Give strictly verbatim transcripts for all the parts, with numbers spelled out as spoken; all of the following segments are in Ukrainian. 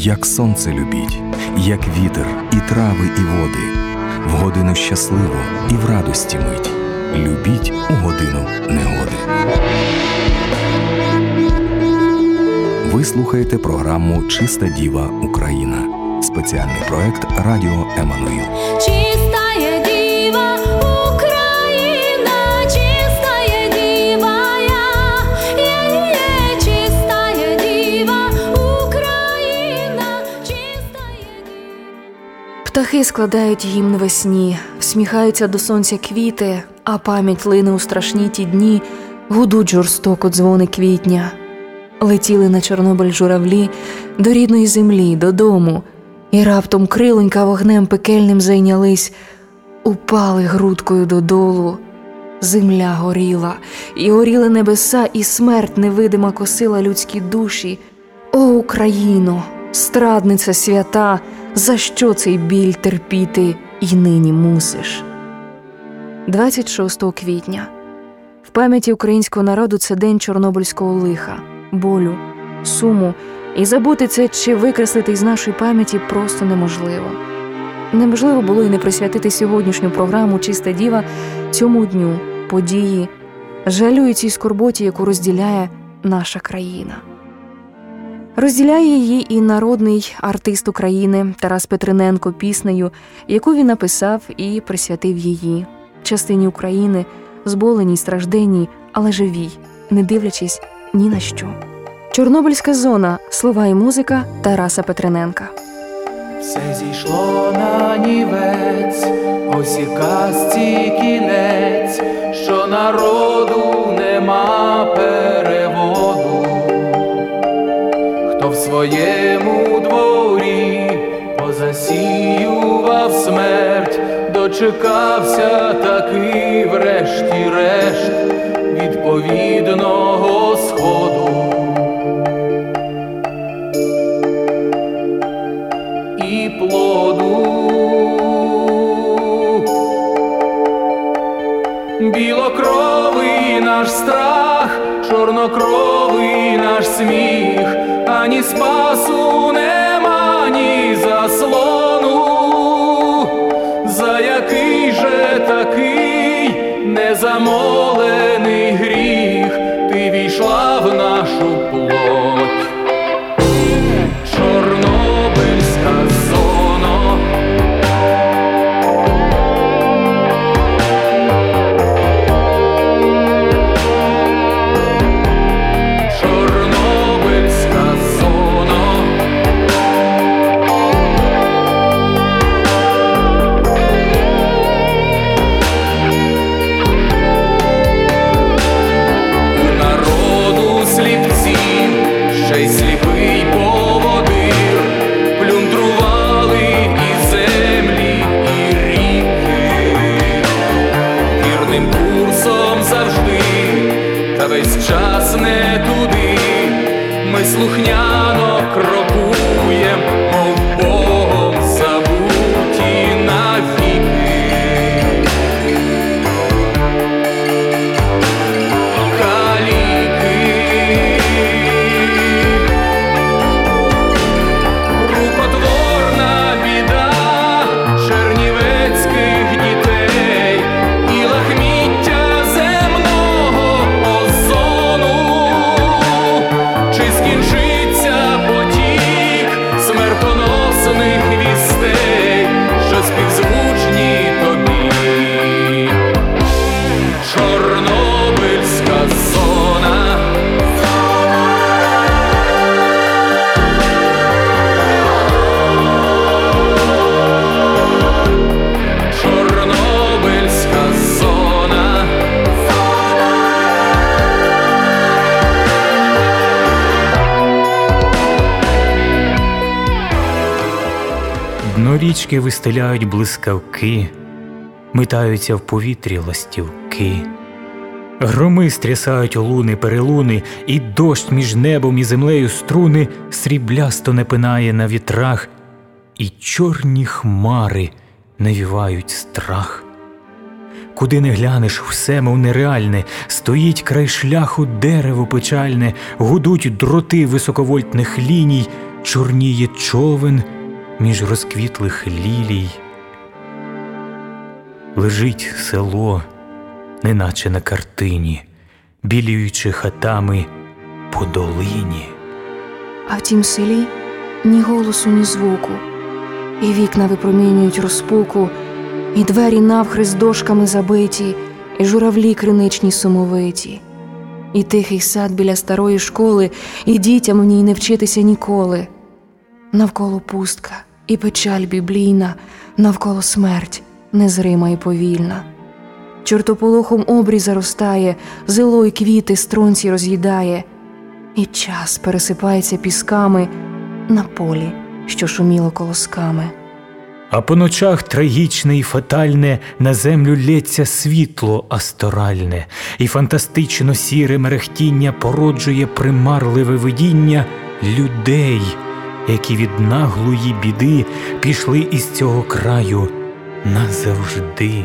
як сонце любіть, як вітер, і трави, і води, в годину щасливу і в радості мить, любіть у годину негоди. Ви слухаєте програму «Чиста діва Україна». Спеціальний проект Радіо Еммануїл. Чистая діва Україна, чистая діва я, я-я-я, чистая діва Україна, чистая діва. Птахи складають гімн весні, всміхаються до сонця квіти, а пам'ять лине у страшні ті дні, гудуть жорстоко дзвони квітня. Летіли на Чорнобиль журавлі до рідної землі, додому, і раптом крилонька вогнем пекельним зайнялись, упали грудкою додолу. Земля горіла, і горіли небеса, і смерть невидима косила людські душі. О, Україно, страдниця свята, за що цей біль терпіти і нині мусиш? двадцять шостого квітня. В пам'яті українського народу це день чорнобильського лиха, болю, суму, і забути це чи викреслити із нашої пам'яті просто неможливо. Неможливо було і не присвятити сьогоднішню програму «Чиста діва» цьому дню, події, жалю і цій скорботі, яку розділяє наша країна. Розділяє її і народний артист України Тарас Петриненко піснею, яку він написав і присвятив її, частині України, зболеній, стражденній, але живій, не дивлячись ні на що. Чорнобильська зона. Слова і музика Тараса Петриненка. Все зійшло на нівець, ось і казці кінець, що народу нема переводу. Хто в своєму дворі позасіював смерть, дочекався таки врешті-решт відповідного сходу. І плоду. Білокровий наш страх, чорнокровий наш сміх, ані спасу нема, ні заслону. За який же такий незамолений гріх ти війшла в нашу плоть? Чорнобильська зона. Чорнобильська зона. У народу сліпці, ще й сліпий поводир, плюндрували і землі, і ріки. Вірним курсом завжди, та весь час не туди, ми слухняно крокуєм, мов Богом забуті навіки. Каліки. Рукотворна біда чернівецьких дітей і лахміття земного озону. Чи скінчиться потік смертоносних вістей, що співзвучні тобі? Чорнобильська зона. Чорнобильська зона. Дно річки вистеляють блискавки, метаються в повітрі ластівки. Громи стрясають луни перелуни, і дощ між небом і землею струни сріблясто не пинає на вітрах, і чорні хмари навівають страх. Куди не глянеш, все мов нереальне, стоїть край шляху дерево печальне, гудуть дроти високовольтних ліній, чорніє човен між розквітлих лілій. Лежить село, неначе на картині, біліючи хатами по долині. А в тім селі ні голосу, ні звуку, і вікна випромінюють розпуку, і двері навхрест дошками забиті, і журавлі криничні сумовиті, і тихий сад біля старої школи, і дітям в ній не вчитися ніколи. Навколо пустка і печаль біблійна, навколо смерть незрима і повільна. Чортополохом обрій заростає, зело й квіти стронці роз'їдає, і час пересипається пісками на полі, що шуміло колосками. А по ночах трагічне і фатальне на землю лється світло асторальне, і фантастично сіре мерехтіння породжує примарливе видіння людей, які від наглої біди пішли із цього краю назавжди.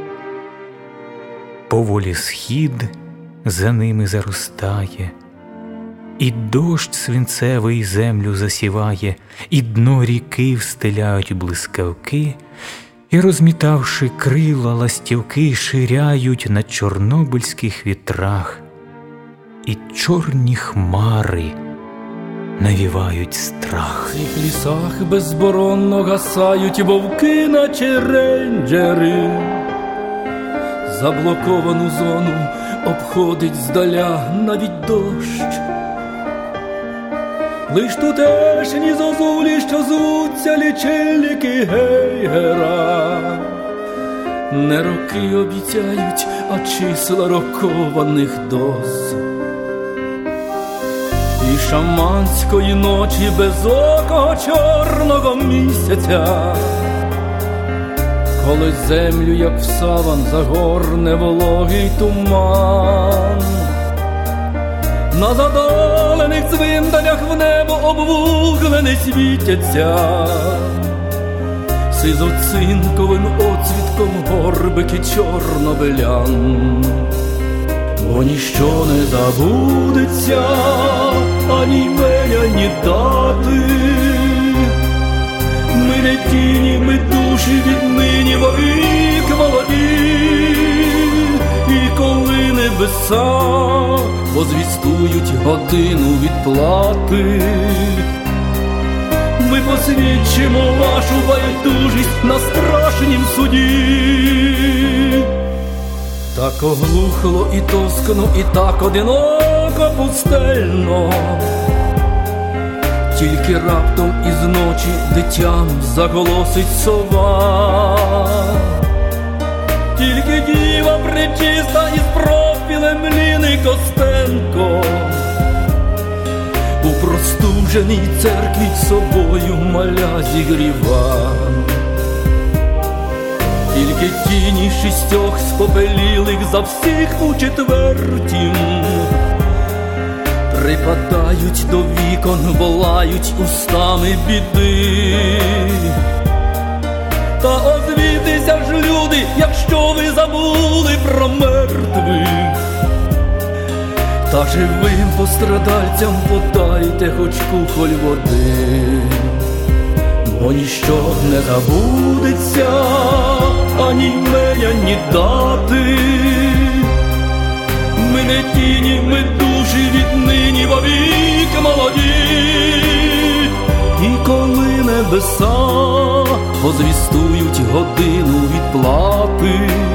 Поволі схід за ними заростає, і дощ свинцевий землю засіває, і дно ріки встеляють блискавки, і, розмітавши крила ластівки, ширяють на чорнобильських вітрах, і чорні хмари навівають страх. В цих лісах безборонно гасають вовки, наче рейнджери. Заблоковану зону обходить здаля навіть дощ. Лиш тутешні зозулі, що звуться лічильники Гейгера, не роки обіцяють, а числа рокованих доз. І шаманської ночі безокого чорного місяця, коли землю, як в саван, загорне вологий туман. На задалених цвинтарях в небо обвуглені світяться сизоцинковим оцвітком горбики чорнобилян. Бо ніщо не забудеться, ані імея, ні дати. Ми не тіні, ми душі віднині вовік молоді. І коли небеса возвістують годину відплати, ми посвідчимо вашу байдужість на страшнім суді. Так оглухло і тоскно, і так одиноко пустельно, тільки раптом із ночі дитям заголосить сова. Тільки діва пречиста із профілем Ліни Костенко у простуженій церкві собою маля зігріва. Тільки тіні шістьох спопелілих за всіх у четвертім припадають до вікон, волають устами біди. Та озвітися ж, люди, якщо ви забули про мертвих, та живим пострадальцям подайте хоч кухоль води. Бо ніщо не забудеться, ані імея, ні дати. Ми не тіні, ми душі віднині вовік молоді. І коли небеса возвістують годину відплати,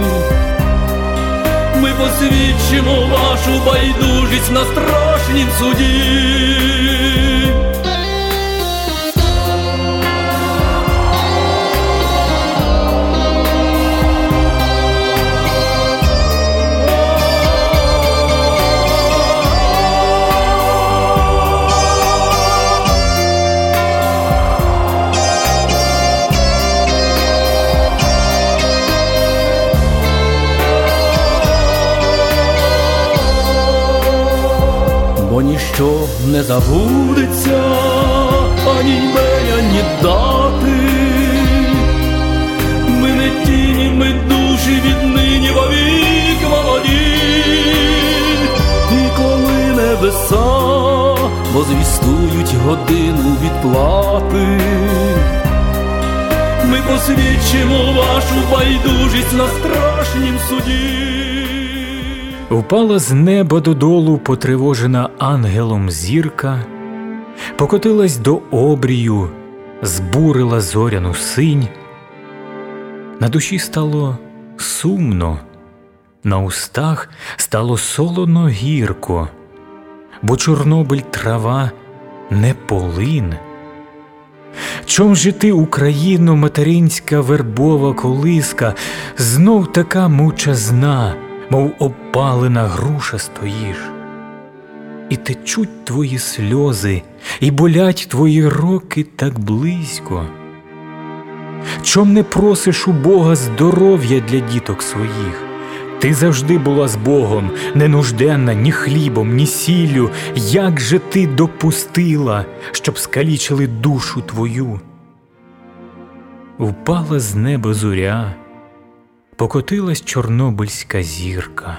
ми посвідчимо вашу байдужість на страшнім суді. Бо ніщо не забудеться, ані імея, ні дати. Ми не тіні, ми душі віднині вовік молоді. І коли небеса возвістують годину відплати. Ми посвідчимо вашу байдужість на страшнім суді. Упала з неба додолу потривожена ангелом зірка, покотилась до обрію, збурила зоряну синь. На душі стало сумно, на устах стало солоно гірко, бо Чорнобиль трава не полин. Чом же ти, Україно, материнська вербова колиска, знов така мовчазна, мов опалена груша стоїш? І течуть твої сльози, і болять твої роки так близько. Чом не просиш у Бога здоров'я для діток своїх? Ти завжди була з Богом, не нужденна ні хлібом, ні сіллю. Як же ти допустила, щоб скалічили душу твою? Впала з неба зоря, покотилась чорнобильська зірка.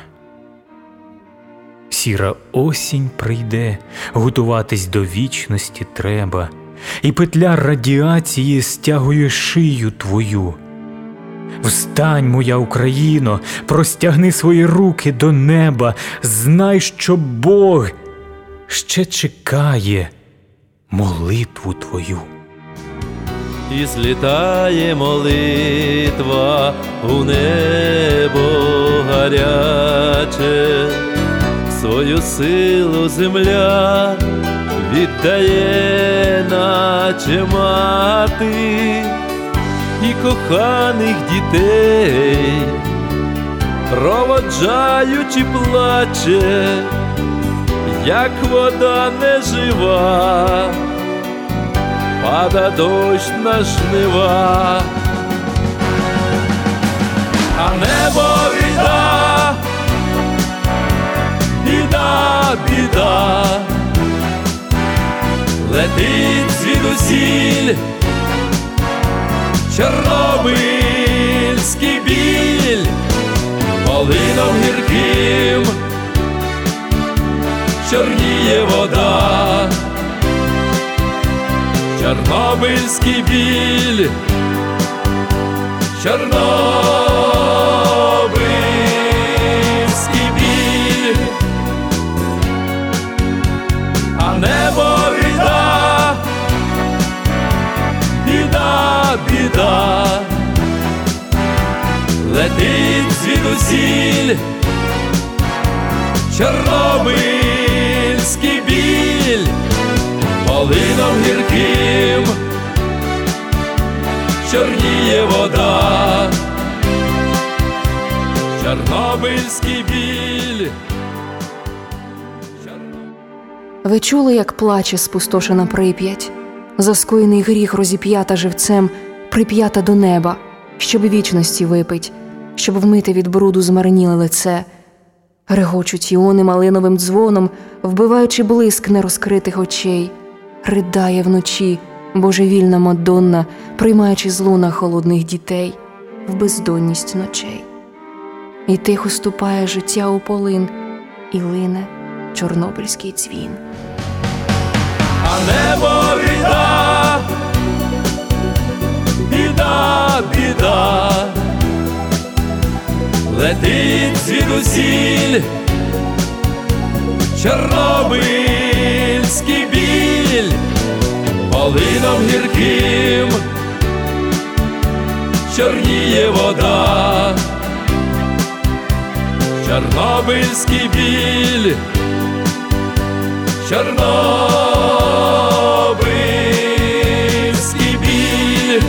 Сіра осінь прийде, готуватись до вічності треба, і петля радіації стягує шию твою. Встань, моя Україно, простягни свої руки до неба, знай, що Бог ще чекає молитву твою. І злітає молитва у небо гаряче, свою силу земля віддає, наче мати, і коханих дітей проводжаючи плаче, як вода нежива, пада дощ на жнива. А небо біда, біда, біда, летить звідусіль чорнобильський біль, полином гірким чорніє вода. Чорнобильський біль, чорнобильський біль, а небо біда, біда, біда, летить звідусіль чорнобильський біль, полином гірким чорніє вода. Чорнобильський біль. Ви чули, як плаче спустошена Прип'ять? За скоєний гріх розіп'ята живцем, прип'ята до неба, щоб вічності випить, щоб вмити від бруду змарніле лице. Регочуть іони малиновим дзвоном, вбиваючи блиск нерозкритих очей. Ридає вночі божевільна Мадонна, приймаючи з луна холодних дітей в бездонність ночей. І тихо ступає життя у полин, і лине чорнобильський дзвін. А небо біда, біда, біда, летить звідусіль чорнобильський біль, полином гірким чорніє вода. Чорнобильський біль, чорнобильський біль.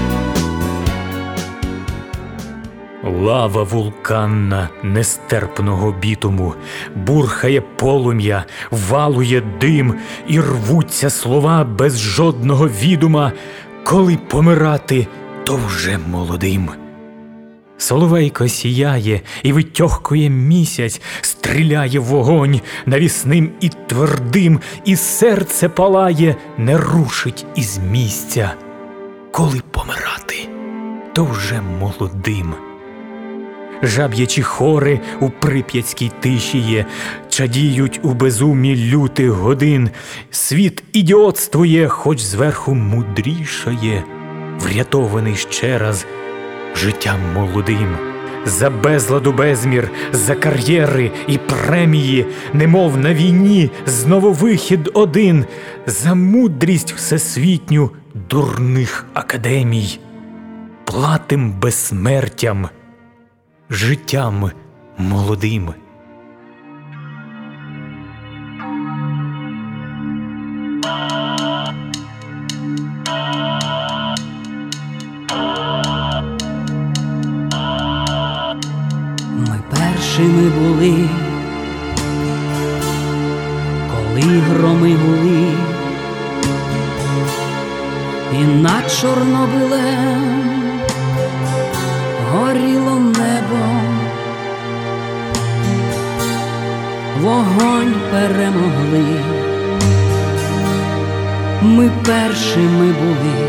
Лава вулканна нестерпного бітуму, бурхає полум'я, валує дим, і рвуться слова без жодного відума, коли помирати, то вже молодим. Соловейко сіяє і витьохкує місяць, стріляє вогонь навісним і твердим, і серце палає, не рушить із місця. Коли помирати, то вже молодим. Жаб'ячі хори у прип'ятській тиші є, чадіють у безумі лютих годин. Світ ідіотствує, хоч зверху мудрішає, врятований ще раз життям молодим. За безладу безмір, за кар'єри і премії, немов на війні, знову вихід один, за мудрість всесвітню дурних академій. Платим безсмертям, життям молодим. Ми першими були, коли громи гули, і над Чорнобилем горіло небо, вогонь перемогли. Ми першими були,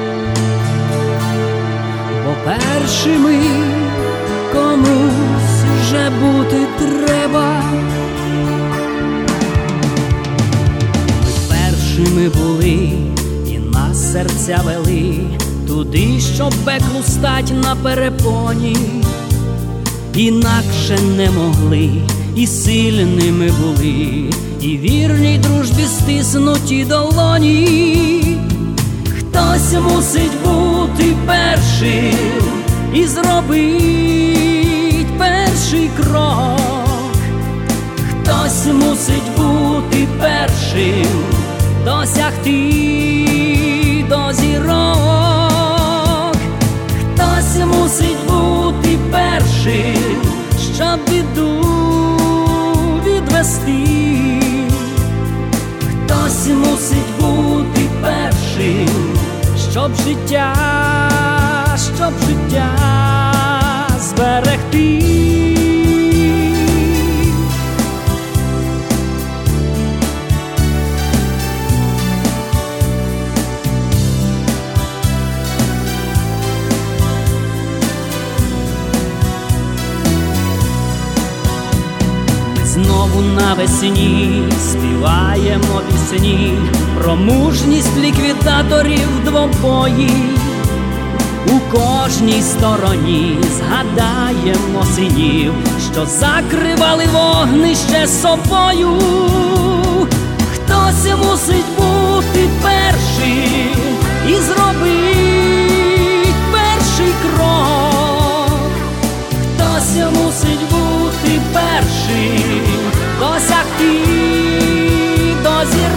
бо першими комусь вже бути треба. Ми першими були, і нас серця вели туди, щоб пеклу стать на перепоні. Інакше не могли, і сильними були, і вірній дружбі стиснуті долоні. Хтось мусить бути першим і зробить перший крок. Хтось мусить бути першим, досягти до зірок. Хтось мусить бути першим, щоб біду відвести. Хтось мусить бути першим, щоб життя, щоб життя зберегти. Знову навесні співаємо пісні про мужність ліквідаторів двобої. У кожній стороні згадаємо синів, що закривали вогнище собою. Хтось мусить бути першим і зробить перший крок. Хтось мусить бути першим, досягти до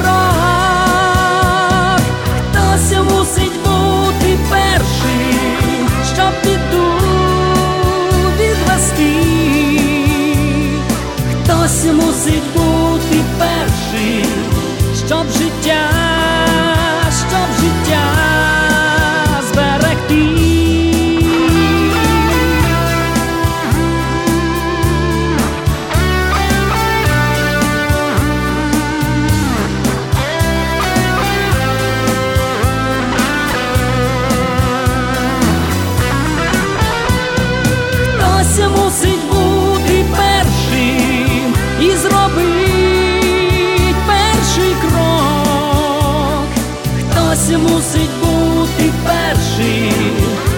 зірок. Хтось мусить бути першим, щоб біду відвести. Хтось мусить бути першим, щоб життя, щоб життя зберегти. Мусить бути першим і зробить перший крок. Хтось мусить бути першим.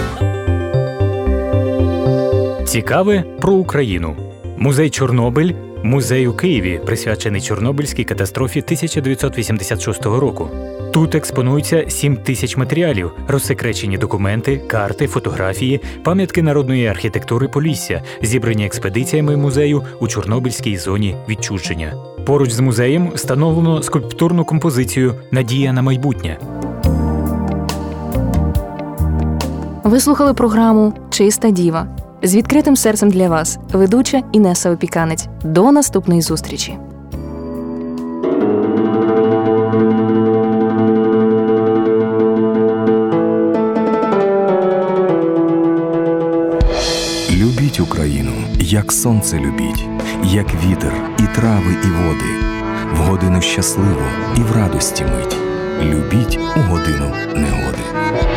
Цікаве про Україну. Музей Чорнобиль – музей у Києві, присвячений Чорнобильській катастрофі тисяча дев'ятсот вісімдесят шостого року. Тут експонуються сім тисяч матеріалів, розсекречені документи, карти, фотографії, пам'ятки народної архітектури Полісся, зібрані експедиціями музею у Чорнобильській зоні відчуження. Поруч з музеєм встановлено скульптурну композицію «Надія на майбутнє». Ви слухали програму «Чиста діва». З відкритим серцем для вас. Ведуча Інеса Опіканець. До наступної зустрічі. Любіть Україну, як сонце любіть, як вітер, і трави, і води. В годину щасливу і в радості мить. Любіть у годину негоди.